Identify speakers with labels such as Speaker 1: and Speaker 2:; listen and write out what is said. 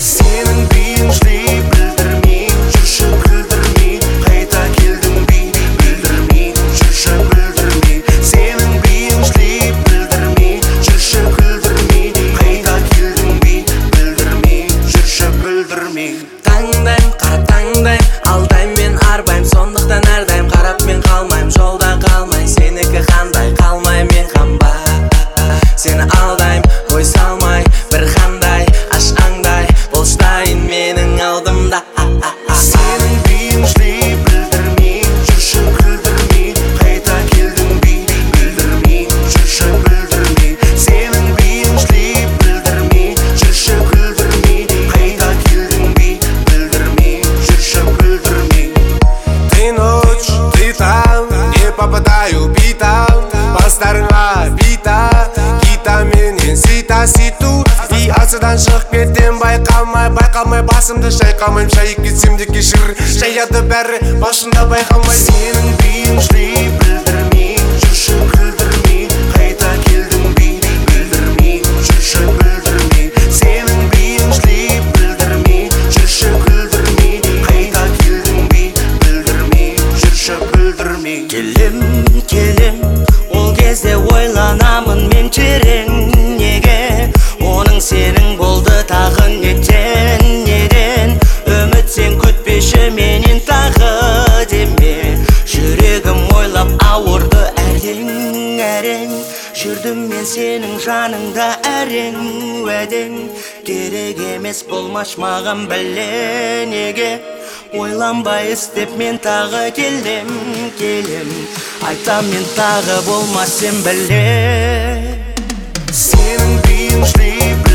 Speaker 1: Сенің бейіншілей білдірмей жүрші күлдірмей қайта келдің бей білдірмей жүрші білдірмей Сенің бейіншілей білдірмей жүрші күлдірмей қайта келдің бей білдірмей жүрші білдірмей
Speaker 2: Таңдайым қарап таңдайым алдаймын мен арбаймын сондықтан әрдайым қарап мен қалмайым жолда қалмай сенікі қандай қалмай мен қанбай сені алдаймын ой салмай бір қандай аш аңдай болштайын менің алдымда
Speaker 1: Сенің бейіншілей білдірмей жүрші күлдірмей қайта келдің бей білдірмей жүрші білдірмей Сенің бейіншілей білдірмей жүрші күлдірмей қайта келдің бей білдірмей жүрші білдірмей
Speaker 3: Ты ночь, ты там, не попадаю битам Бастарыңа бита, кита менен сита-ситу И асыдан шығып кетем байқалмай басымды шайқамайм Шайып кетсем де кешір, шаяды бәрі башында байқалмай
Speaker 1: Сенің бейіншілей білдірмей жүрші күлдірмей қайта келдің бей білдірмей жүрші білдірмей Сенің бейіншілей білдірмей жүрші күлдірмей қайта келдің бей білдірмей жүрші білдірмей
Speaker 2: келем ол кезде ойланамын мен терең неге оның сенің болды тағы неден үміт сен күтпеші менен тағы деме жүрегім ойлап ауырды әрең жүрдім мен сенің жаныңда әрең уәдең керек емес болмаш маған біле неге ойланбай істеп мен тағы келем айтам мен тағы болмас сен біле
Speaker 1: Сенің бейіншілей